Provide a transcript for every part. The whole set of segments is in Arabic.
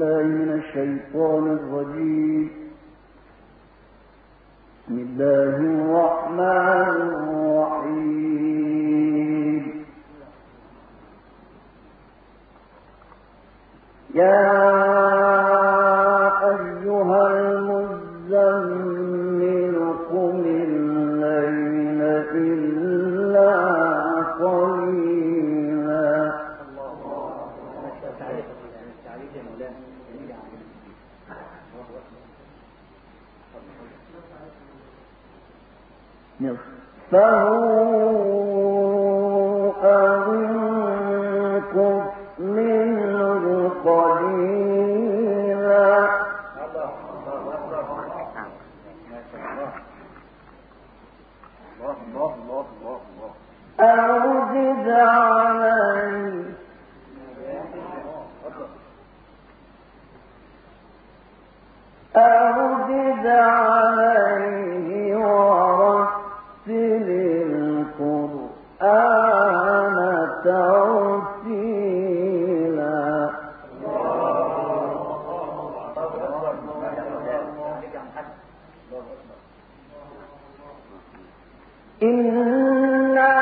بالله من الشيطان الرجيم. بسم الله الرحمن الرحيم. يا أيها المزمل قم الليل إلا قليلا نصفه أو انقص منه قليلا أو زد عليه ورتل القرآن ترتيلا. إنا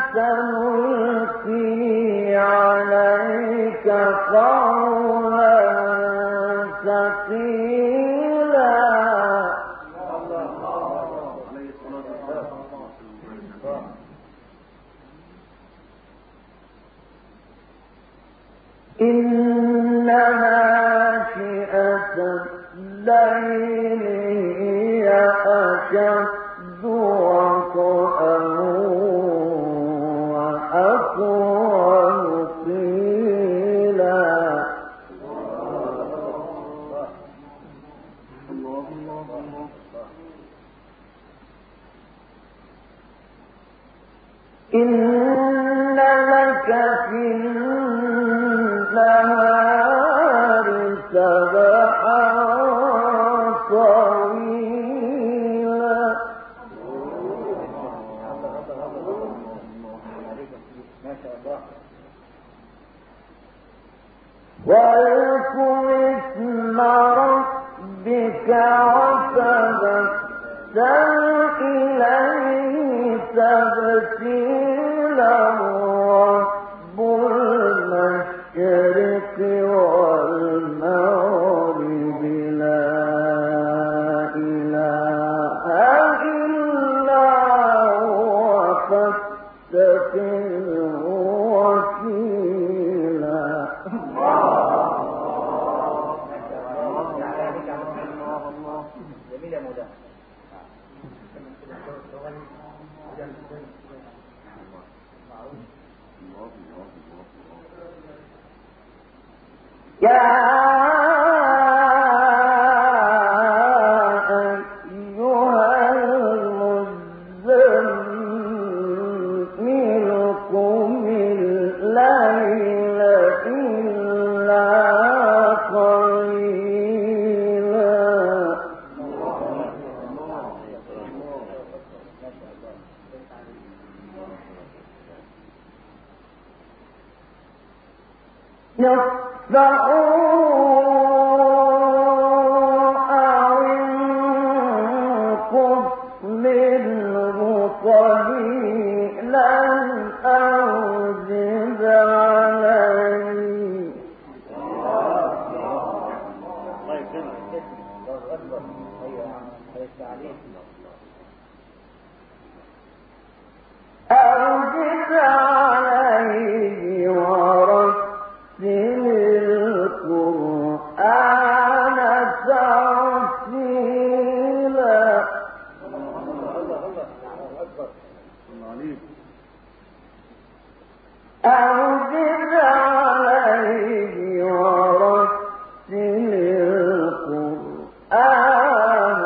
سنلقي عليك قولا ثقيلا. إن ناشئة الليل هي أشد وطئا وأقوم قيلا. إن لك في النهار سبحا طويلا. واذكر اسم ربك وتبتل إليه تبتيلا. رب المشرق والمغرب لا إله إلا هو فاتخذه وكيلا. يا أيها المزمل قم الليل إلا قليلا. نصفه أو انقص منه قليلا أو زد عليه. ورتل القرآن ترتيلا. أو زد عليه ورتل القرآن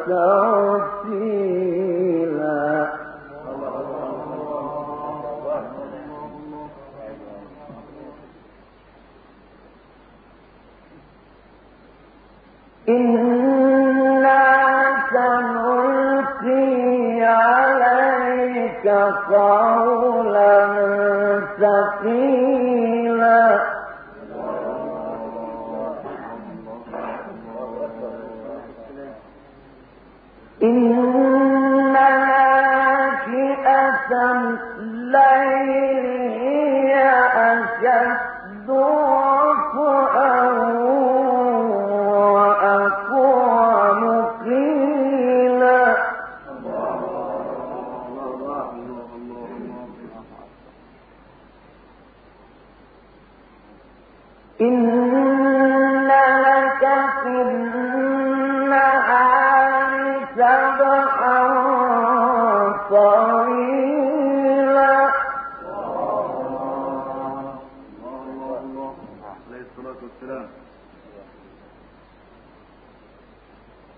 ترتيلا. إنا سنلقي عليك قولا ثقيلا.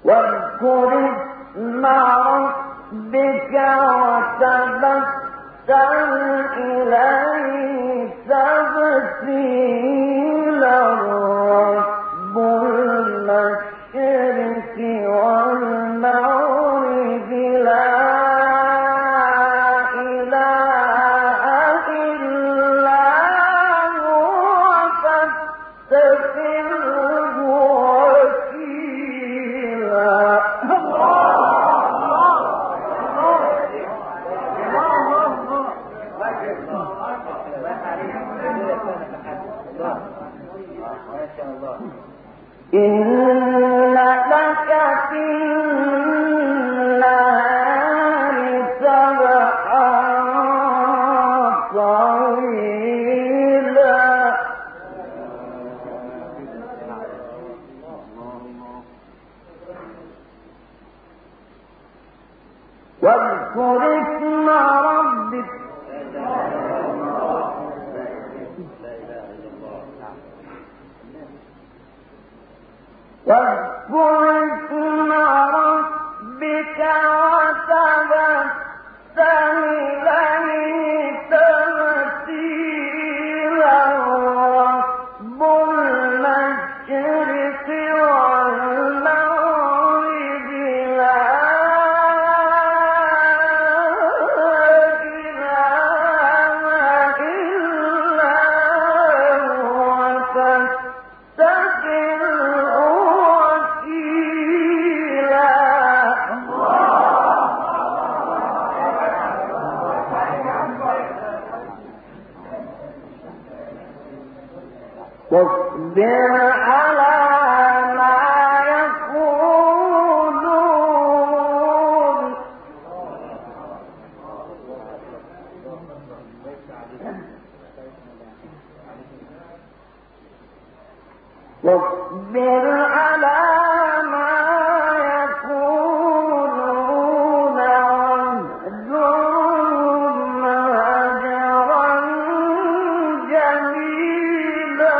واذكر اسم ربك وتبتل إليه تبتيلا رب المشرق والمغرب لا إله إلا هو فاتخذه وكيلا. إن لك في النهار سبحا طويلا واذكر اسم ربك واذكر اسم ربك وتبتل إليه تبتيلا رب المشرق والمغرب لا إله إلا هو فاتخذه وكيلا. واصبر على ما يقولون واصبر على ما يقولون واهجرهم هجرا جميلا.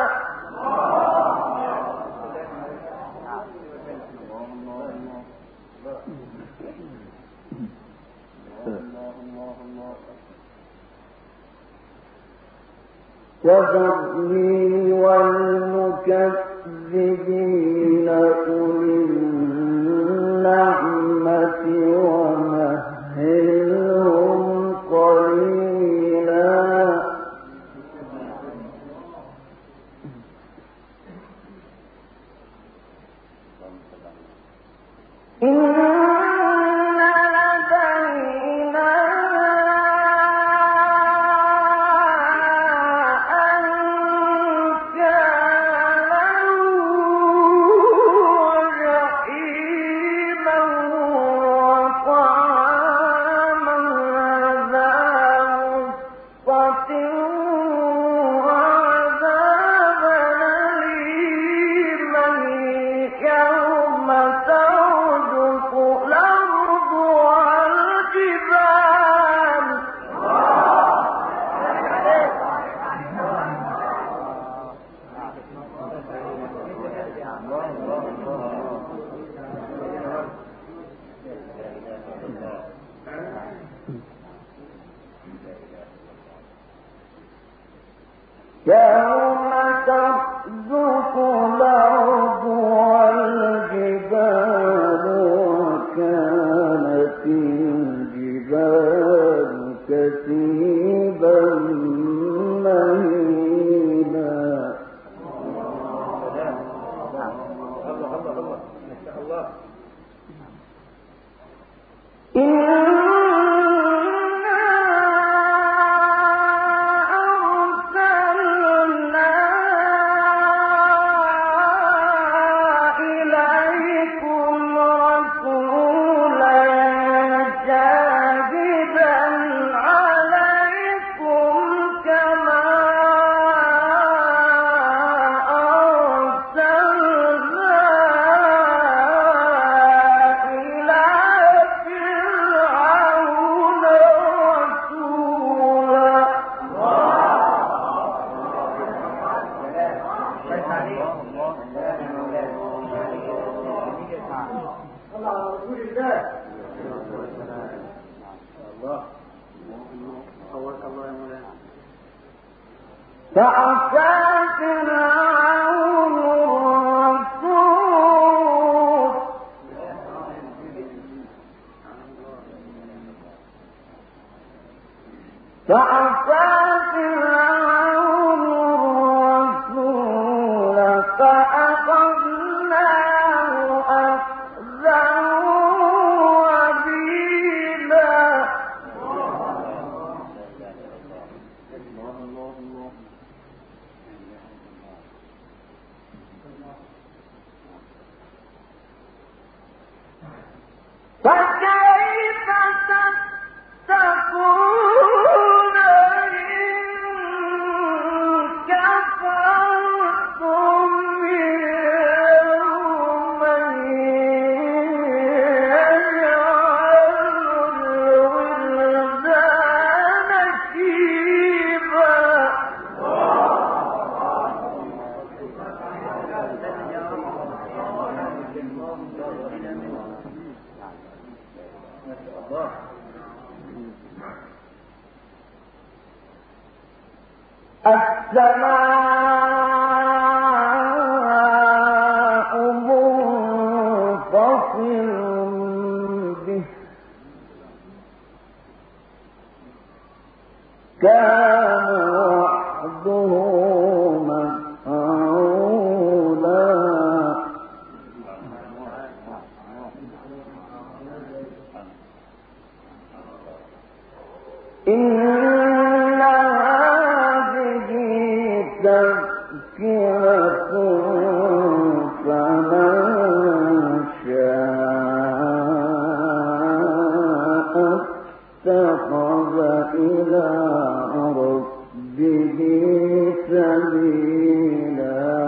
وذرني والمكذبين أولي النعمة ومهلهم قليلا. يوم ترجف الأرض والجبال وكانت الجبال كثيبا مهيلا. صلى على رسول الله. الله قوّاك الله يا مولانا. فعصى فرعون الرسول فأخذناه أخذا وبيلا. فكيف تتقون إن كفرتم يوما يجعل الولدان شيبا. السماء منفصل به كان وعده مفعولا. إن هذه تذكرة فمن شاء اتخذ إلى ربه سبيلا.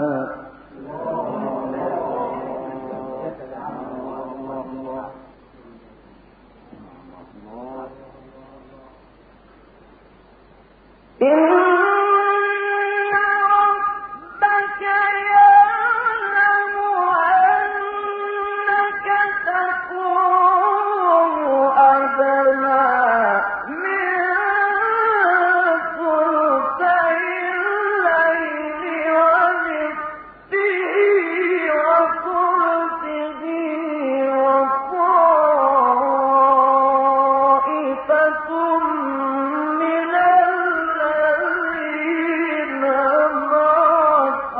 إن ربك يعلم أنك تقوم أدنى من ثلثي الليل ونصفه وثلثه وطائفة من الذين معك.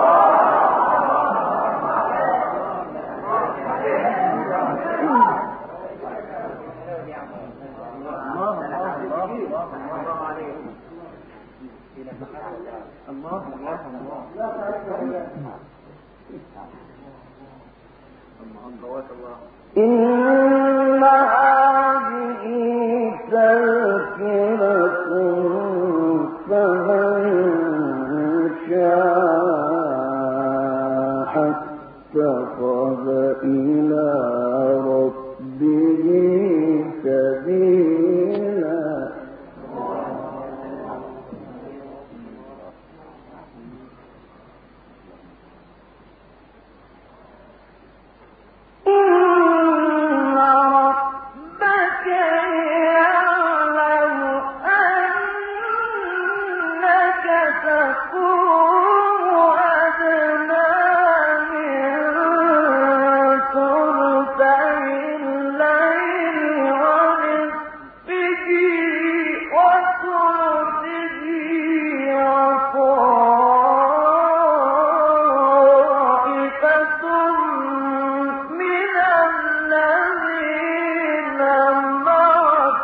إن هذه تذكرة فمن شاء اتخذ إلى ربه سبيلا. إن ربك يعلم أنك تقوم أدنى من ثلثي الليل ونصفه وثلثه وطائفة من الذين معك.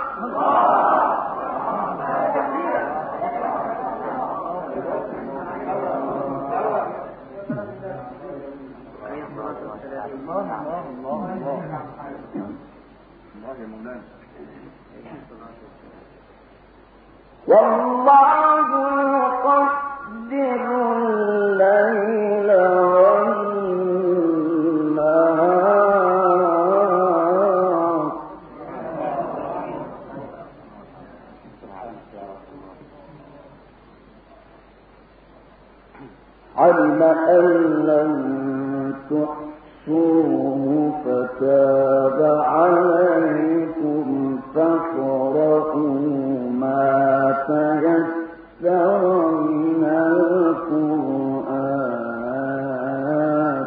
والله يقدر الليل والنهار علم أن لن تحصوا فاحبسوه فتاب عليكم فاقرؤوا ما تيسر من القرآن.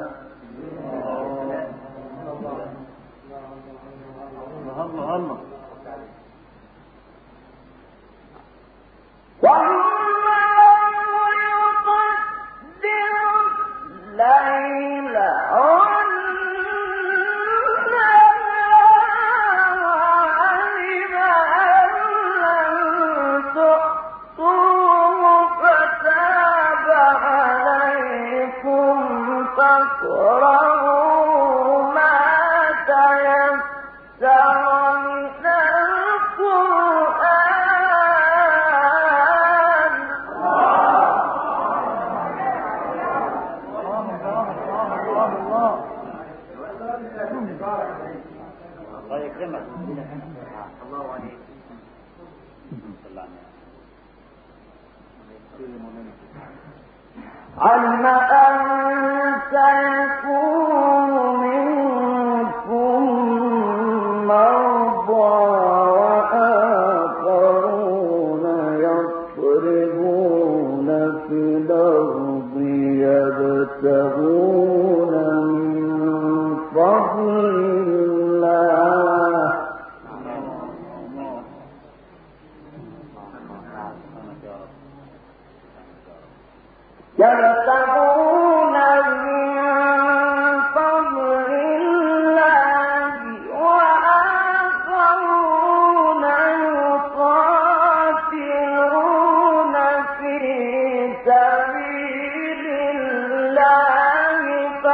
علم أن سيكون منكم مرضى وآخرون يضربون في الأرض يبتغون من فضل الله يبتغون من فضل الله وآخرون يقاتلون في سبيل الله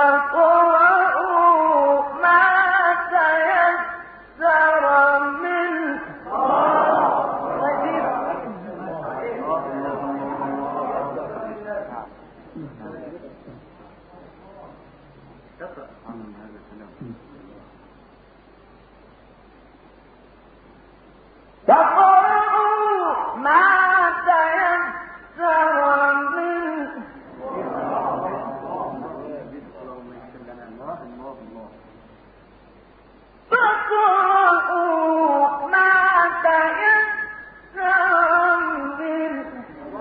فاقرؤوا ما تيسر منه. فاقرؤوا ما تيسر منه فاقرؤوا ما تيسر منه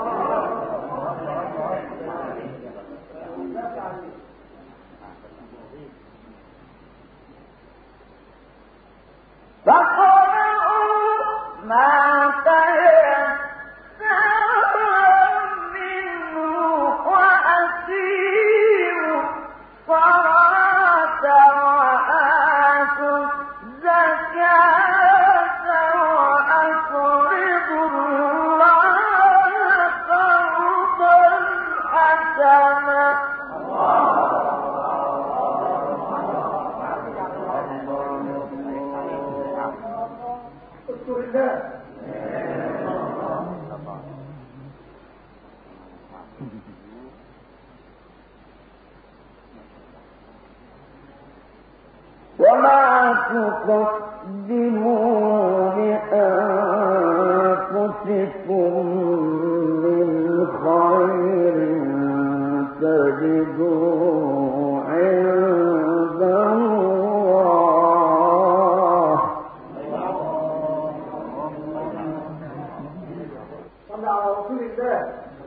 فاقرؤوا ما تيسر منه وأقيموا الصلاة وآتوا الزكاة وأقرضوا الله قرضا حسنا. وما تقدموا لأنفسكم من خير تجدوه عند الله. صلى على رسول الله.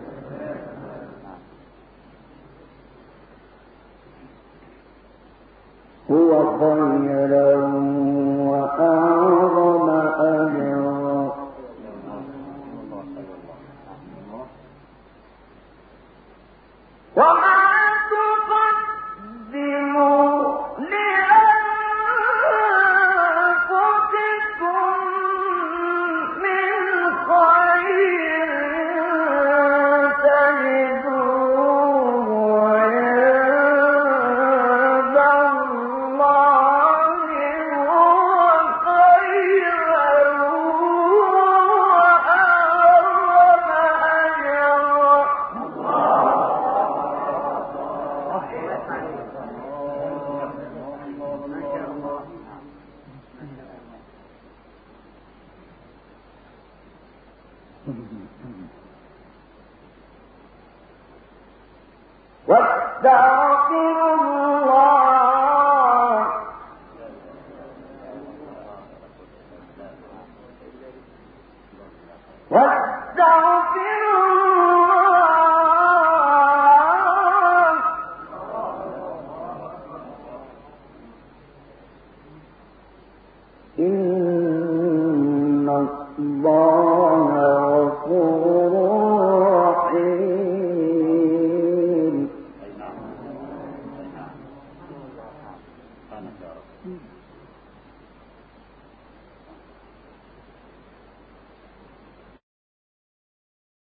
هو خيرا وأعظم أجرا. وما تقدموا لأنفسكم من خير تجدوه عند الله هو خيرا وأعظم أجرا. واستغفروا الله أكبر